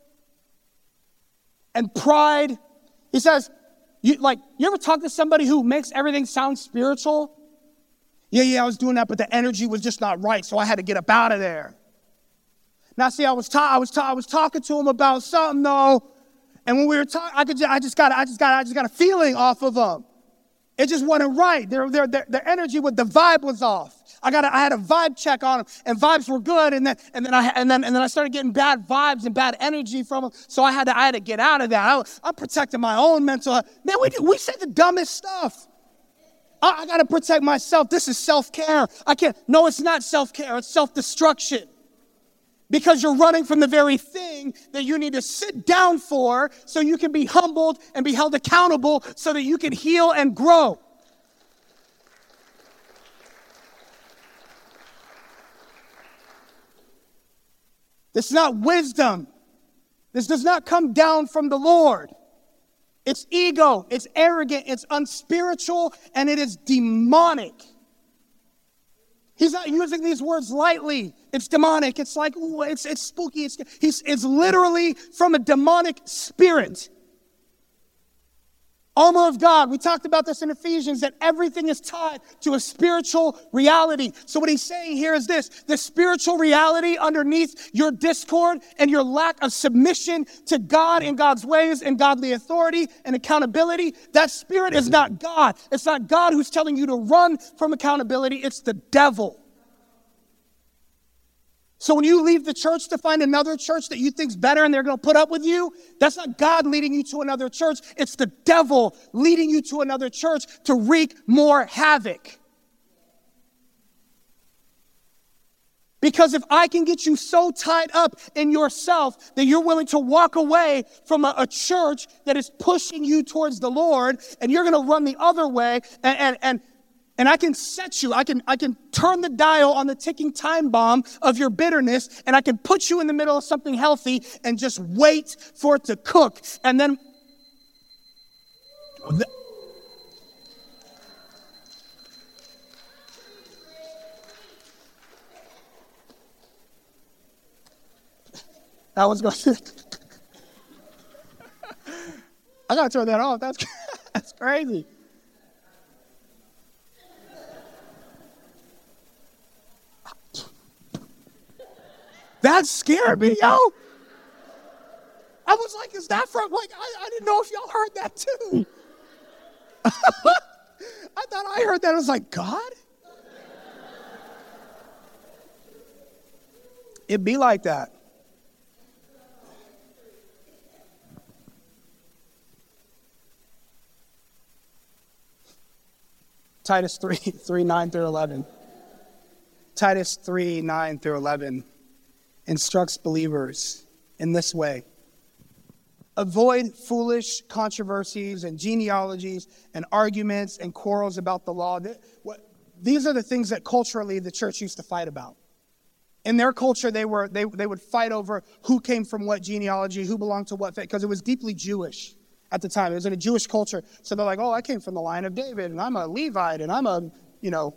and pride. He says, you, like, you ever talk to somebody who makes everything sound spiritual? Yeah, yeah, I was doing that, but the energy was just not right, so I had to get up out of there. Now, see, I was ta- I was ta- I was talking to him about something though, and when we were talking, I could, ju- I just got, I just got, I just got a feeling off of them. It just wasn't right. Their, their, their, their energy with the vibe was off. I got, a, I had a vibe check on them, and vibes were good, and then, and then I, and then, and then I started getting bad vibes and bad energy from them. So I had to, I had to get out of that. I, I'm protecting my own mental health. Man, we we say the dumbest stuff. I, I got to protect myself. This is self-care. I can't. No, it's not self-care. It's self-destruction. Because you're running from the very thing that you need to sit down for so you can be humbled and be held accountable so that you can heal and grow. This is not wisdom. This does not come down from the Lord. It's ego, it's arrogant, it's unspiritual, and it is demonic. He's not using these words lightly. It's demonic. It's like, ooh, it's it's spooky. It's he's it's literally from a demonic spirit. Armor of God. We talked about this in Ephesians, that everything is tied to a spiritual reality. So what he's saying here is this: the spiritual reality underneath your discord and your lack of submission to God and God's ways and godly authority and accountability, that spirit is not God. It's not God who's telling you to run from accountability. It's the devil. So when you leave the church to find another church that you think's better and they're going to put up with you, that's not God leading you to another church. It's the devil leading you to another church to wreak more havoc. Because if I can get you so tied up in yourself that you're willing to walk away from a, a church that is pushing you towards the Lord, and you're going to run the other way, and, and, and And I can set you, I can, I can turn the dial on the ticking time bomb of your bitterness, and I can put you in the middle of something healthy and just wait for it to cook. And then, that was going to, I got to turn that off. That's, that's crazy. That scared me, yo. I was like, is that from, like, I, I didn't know if y'all heard that too. I thought I heard that. I was like, God? It'd be like that. Titus three, three, nine through eleven. Titus three, nine through eleven. Instructs believers in this way: avoid foolish controversies and genealogies and arguments and quarrels about the law. These are the things that culturally the church used to fight about. In their culture, they were they, they would fight over who came from what genealogy, who belonged to what faith, because it was deeply Jewish at the time. It was in a Jewish culture. So they're like, oh, I came from the line of David, and I'm a Levite, and I'm a, you know,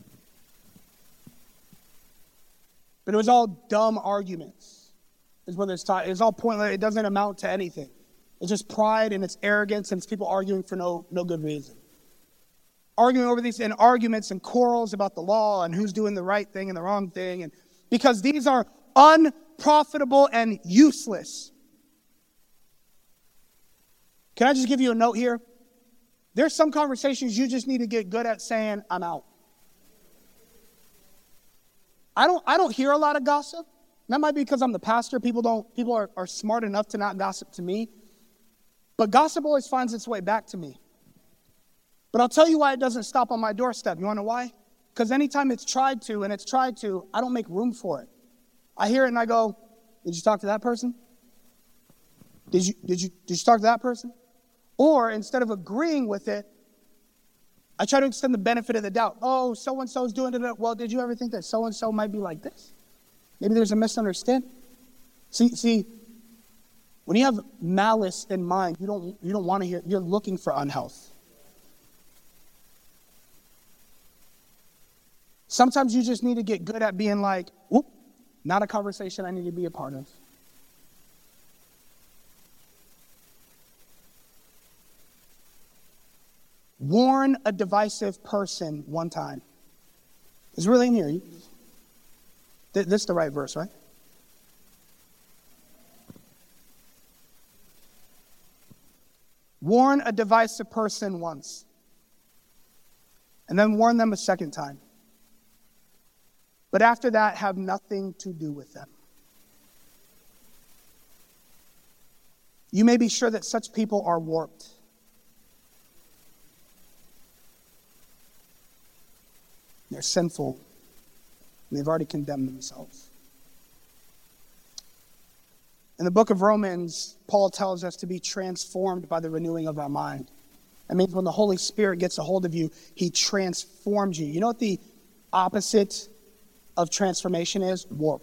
but it was all dumb arguments, is what it's taught. It's all pointless. It doesn't amount to anything. It's just pride and it's arrogance, and it's people arguing for no, no good reason. Arguing over these and arguments and quarrels about the law and who's doing the right thing and the wrong thing. And because these are unprofitable and useless. Can I just give you a note here? There's some conversations you just need to get good at saying, I'm out. I don't I don't hear a lot of gossip. That might be because I'm the pastor. People don't people are, are smart enough to not gossip to me. But gossip always finds its way back to me. But I'll tell you why it doesn't stop on my doorstep. You want to know why? Because anytime it's tried to, and it's tried to, I don't make room for it. I hear it and I go, did you talk to that person? Did you did you did you talk to that person? Or instead of agreeing with it, I try to extend the benefit of the doubt. Oh, so-and-so's doing it. Well, did you ever think that so-and-so might be like this? Maybe there's a misunderstanding. See, see, when you have malice in mind, you don't you don't want to hear, you're looking for unhealth. Sometimes you just need to get good at being like, whoop, not a conversation I need to be a part of. Warn a divisive person one time. It's really in here. This is the right verse, right? Warn a divisive person once, and then warn them a second time. But after that, have nothing to do with them. You may be sure that such people are warped. They're sinful, and they've already condemned themselves. In the book of Romans, Paul tells us to be transformed by the renewing of our mind. That means when the Holy Spirit gets a hold of you, he transforms you. You know what the opposite of transformation is? Warp.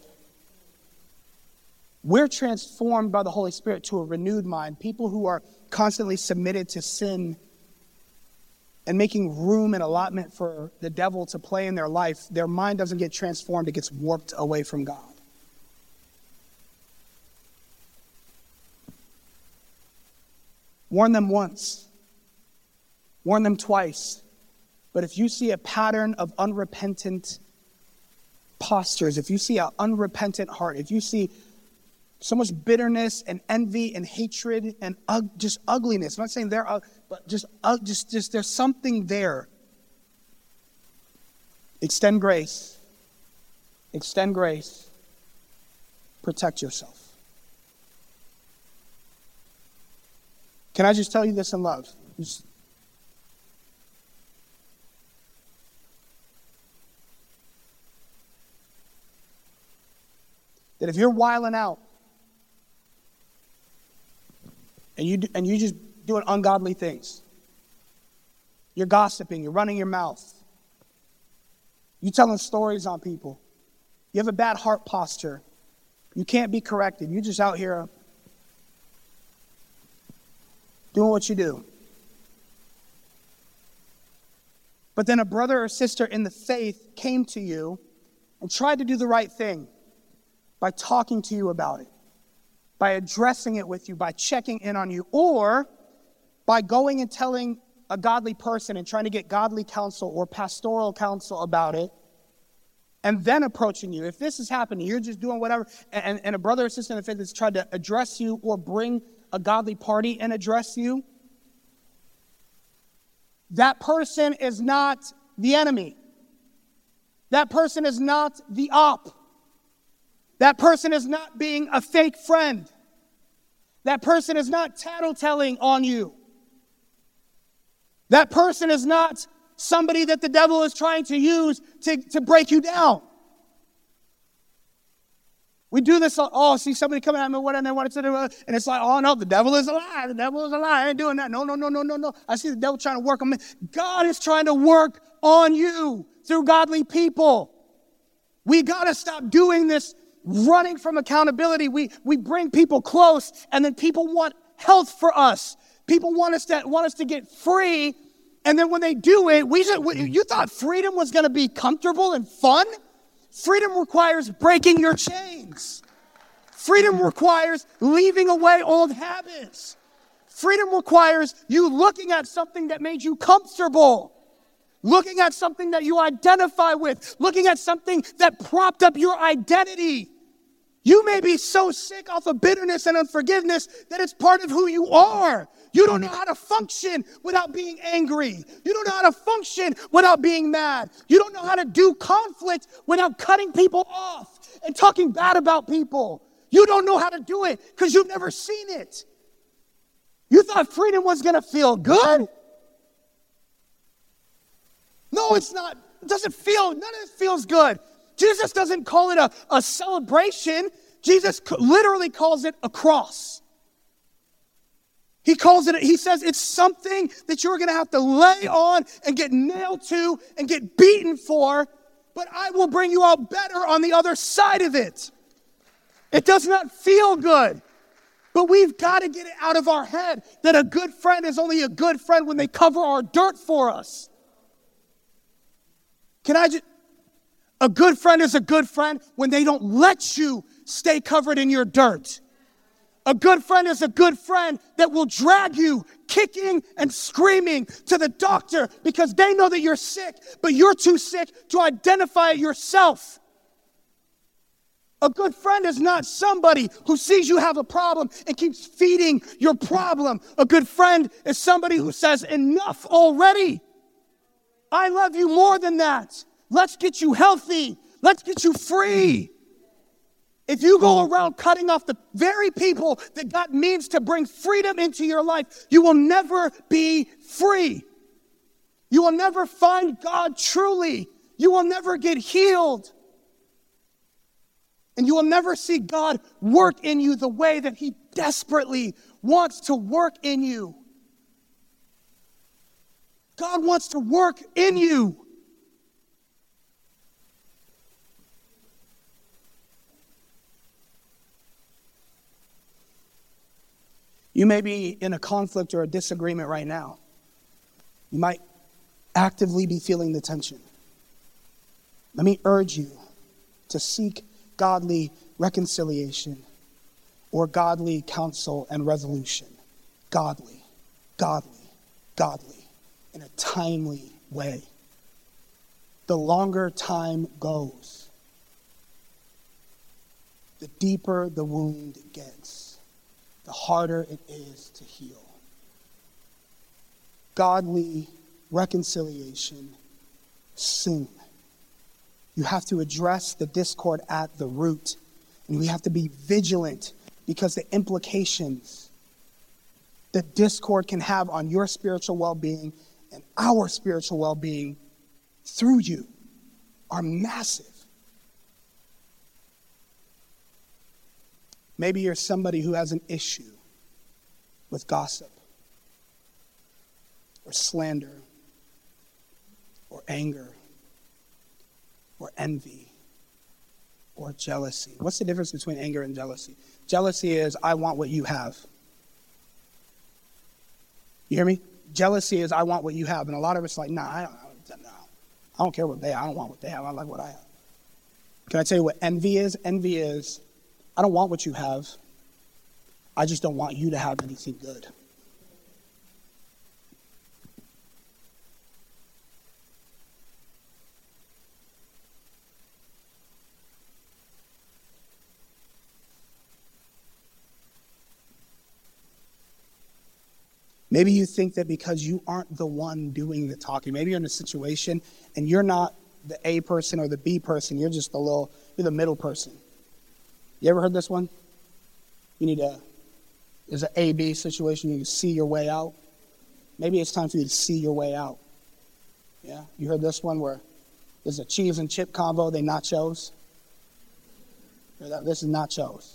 We're transformed by the Holy Spirit to a renewed mind. People who are constantly submitted to sin and making room and allotment for the devil to play in their life, their mind doesn't get transformed, it gets warped away from God. Warn them once, Warn them twice. But if you see a pattern of unrepentant postures, if you see an unrepentant heart, if you see so much bitterness and envy and hatred and ug- just ugliness, I'm not saying they're, uh, but just, uh, just, just there's something there. Extend grace. Extend grace. Protect yourself. Can I just tell you this in love? Just, that if you're wilding out and you do, and you just doing ungodly things, you're gossiping, you're running your mouth, you're telling stories on people, you have a bad heart posture, you can't be corrected, you're just out here doing what you do. But then a brother or sister in the faith came to you and tried to do the right thing by talking to you about it, by addressing it with you, by checking in on you, or by going and telling a godly person and trying to get godly counsel or pastoral counsel about it, and then approaching you. If this is happening, you're just doing whatever, and, and a brother or sister in the faith has tried to address you or bring a godly party and address you, that person is not the enemy. That person is not the op. That person is not being a fake friend. That person is not tattletelling on you. That person is not somebody that the devil is trying to use to, to break you down. We do this, oh, see somebody coming at me, what, and they want to do, and it's like, oh, no, the devil is a lie. The devil is a lie. I ain't doing that. No, no, no, no, no, no. I see the devil trying to work on me. God is trying to work on you through godly people. We got to stop doing this running from accountability. We we bring people close, and then people want health for us. People want us to want us to get free, and then when they do it, we just, you thought freedom was going to be comfortable and fun? Freedom requires breaking your chains. Freedom requires leaving away old habits. Freedom requires you looking at something that made you comfortable. Looking at something that you identify with. Looking at something that propped up your identity. You may be so sick off of bitterness and unforgiveness that it's part of who you are. You don't know how to function without being angry. You don't know how to function without being mad. You don't know how to do conflict without cutting people off and talking bad about people. You don't know how to do it because you've never seen it. You thought freedom was going to feel good? No, it's not. It doesn't feel, none of it feels good. Jesus doesn't call it a, a celebration. Jesus literally calls it a cross. He calls it, he says it's something that you're going to have to lay on and get nailed to and get beaten for, but I will bring you out better on the other side of it. It does not feel good, but we've got to get it out of our head that a good friend is only a good friend when they cover our dirt for us. Can I just, a good friend is a good friend when they don't let you stay covered in your dirt. A good friend is a good friend that will drag you kicking and screaming to the doctor because they know that you're sick, but you're too sick to identify it yourself. A good friend is not somebody who sees you have a problem and keeps feeding your problem. A good friend is somebody who says, enough already. I love you more than that. Let's get you healthy. Let's get you free. If you go around cutting off the very people that God means to bring freedom into your life, you will never be free. You will never find God truly. You will never get healed. And you will never see God work in you the way that He desperately wants to work in you. God wants to work in you. You may be in a conflict or a disagreement right now. You might actively be feeling the tension. Let me urge you to seek godly reconciliation or godly counsel and resolution. Godly, godly, godly. in a timely way. The longer time goes, the deeper the wound gets, the harder it is to heal. Godly reconciliation soon. You have to address the discord at the root, and we have to be vigilant because the implications that discord can have on your spiritual well-being and our spiritual well-being through you are massive. Maybe you're somebody who has an issue with gossip or slander or anger or envy or jealousy. What's the difference between anger and jealousy? Jealousy is, I want what you have. You hear me? Jealousy is, I want what you have. And a lot of us are like, nah, I don't, no. I don't care what they have. I don't want what they have. I like what I have. Can I tell you what envy is? Envy is, I don't want what you have. I just don't want you to have anything good. Maybe you think that because you aren't the one doing the talking, maybe you're in a situation and you're not the A person or the B person, you're just the little, you're the middle person. You ever heard this one? You need a, there's an A B situation, you can see your way out. Maybe it's time for you to see your way out. Yeah, you heard this one where there's a cheese and chip combo, they nachos. This is nachos.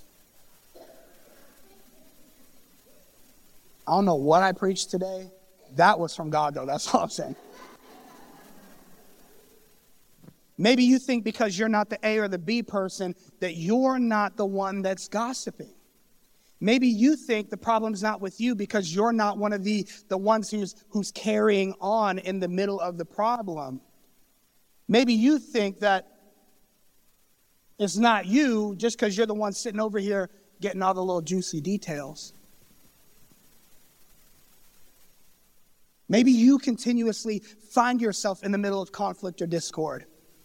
I don't know what I preached today. That was from God, though. That's all I'm saying. Maybe you think because you're not the A or the B person that you're not the one that's gossiping. Maybe you think the problem's not with you because you're not one of the, the ones who's, who's carrying on in the middle of the problem. Maybe you think that it's not you just because you're the one sitting over here getting all the little juicy details. Maybe you continuously find yourself in the middle of conflict or discord.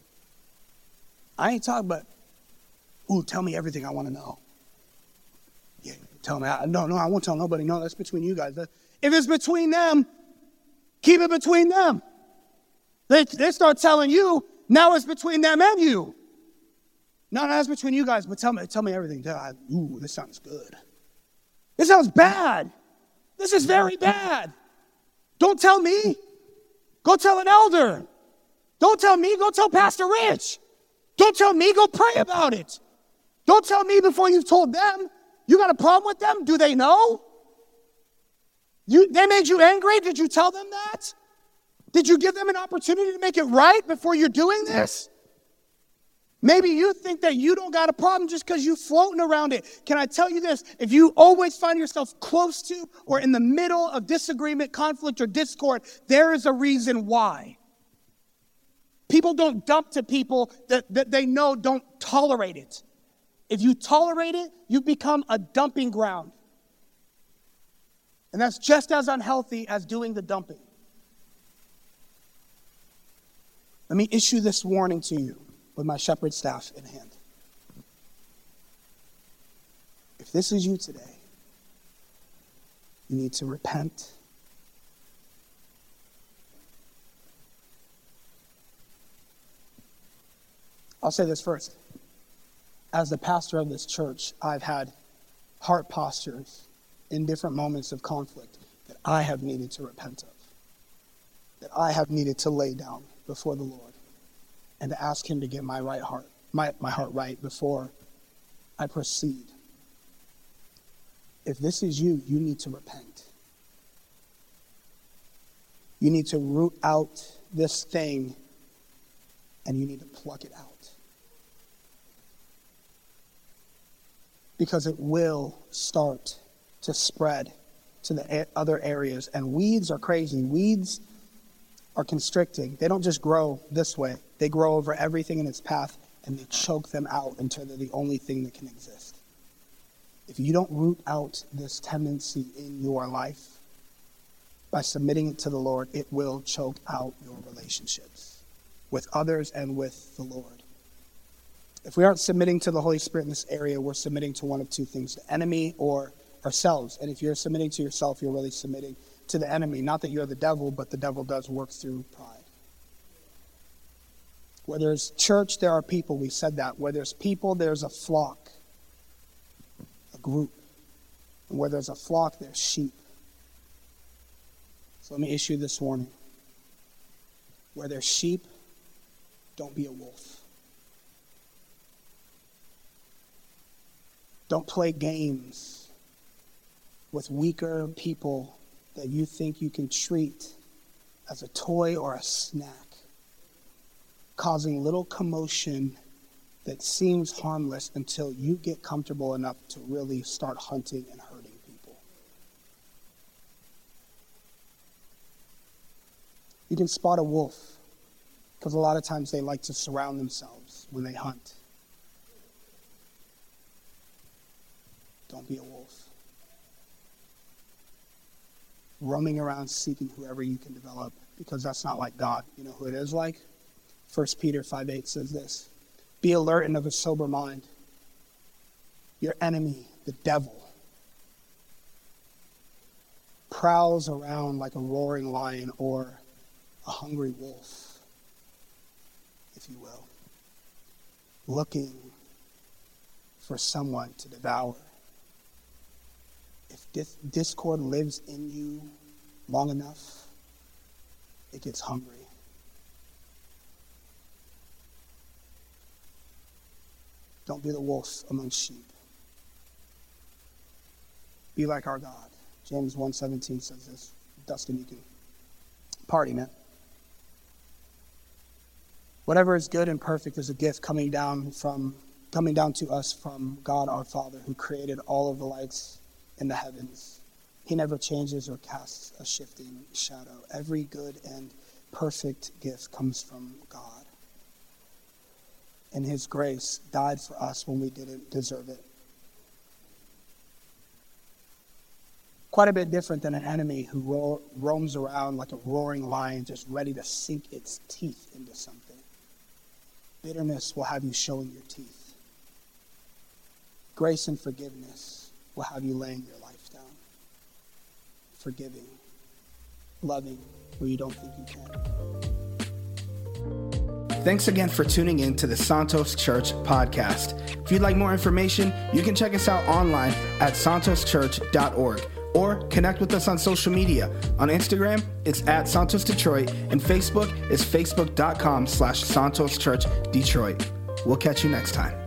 I ain't talking about, ooh, tell me everything I want to know. Yeah, tell me. I, no, no, I won't tell nobody. No, that's between you guys. If it's between them, keep it between them. They, they start telling you, now it's between them and you. No, no, that's between you guys, but tell me, tell me everything. I, ooh, this sounds good. This sounds bad. This is very bad. Don't tell me. Go tell an elder. Don't tell me. Go tell Pastor Rich. Don't tell me. Go pray about it. Don't tell me before you've told them. You got a problem with them? Do they know? You, they made you angry? Did you tell them that? Did you give them an opportunity to make it right before you're doing this? Maybe you think that you don't got a problem just because you're floating around it. Can I tell you this? If you always find yourself close to or in the middle of disagreement, conflict, or discord, there is a reason why. People don't dump to people that, that they know don't tolerate it. If you tolerate it, you become a dumping ground. And that's just as unhealthy as doing the dumping. Let me issue this warning to you with my shepherd staff in hand. If this is you today, you need to repent. I'll say this first. As the pastor of this church, I've had heart postures in different moments of conflict that I have needed to repent of, that I have needed to lay down before the Lord and to ask him to get my right heart, my, my heart right before I proceed. If this is you, you need to repent. You need to root out this thing and you need to pluck it out. Because it will start to spread to the other areas. And weeds are crazy. Weeds are constricting. They don't just grow this way. They grow over everything in its path and they choke them out until they're the only thing that can exist. If you don't root out this tendency in your life, by submitting it to the Lord, it will choke out your relationships with others and with the Lord. If we aren't submitting to the Holy Spirit in this area, we're submitting to one of two things, the enemy or ourselves. And if you're submitting to yourself, you're really submitting to the enemy. Not that you're the devil, but the devil does work through pride. Where there's church, there are people. We said that. Where there's people, there's a flock, a group. And where there's a flock, there's sheep. So let me issue this warning. Where there's sheep, don't be a wolf. Don't play games with weaker people that you think you can treat as a toy or a snack, causing little commotion that seems harmless until you get comfortable enough to really start hunting and hurting people. You can spot a wolf because a lot of times they like to surround themselves when they hunt. Don't be a wolf. Roaming around seeking whoever you can develop, because that's not like God. You know who it is like? First Peter five eight says this, be alert and of a sober mind. Your enemy, the devil, prowls around like a roaring lion or a hungry wolf, if you will, looking for someone to devour. If dis- discord lives in you long enough, it gets hungry. Don't be the wolf among sheep. Be like our God. James one seventeen says this. Dustin, you can party, man. Whatever is good and perfect is a gift coming down from coming down to us from God our Father, who created all of the lights in the heavens. He never changes or casts a shifting shadow. Every good and perfect gift comes from God. And his grace died for us when we didn't deserve it. Quite a bit different than an enemy who ro- roams around like a roaring lion, just ready to sink its teeth into something. Bitterness will have you showing your teeth. Grace and forgiveness will have you laying your life down. Forgiving, loving where you don't think you can. Thanks again for tuning in to the Santos Church podcast. If you'd like more information, you can check us out online at santos church dot org or connect with us on social media. On Instagram, it's at Santos Detroit, and Facebook is facebook dot com slash Santos Church Detroit. We'll catch you next time.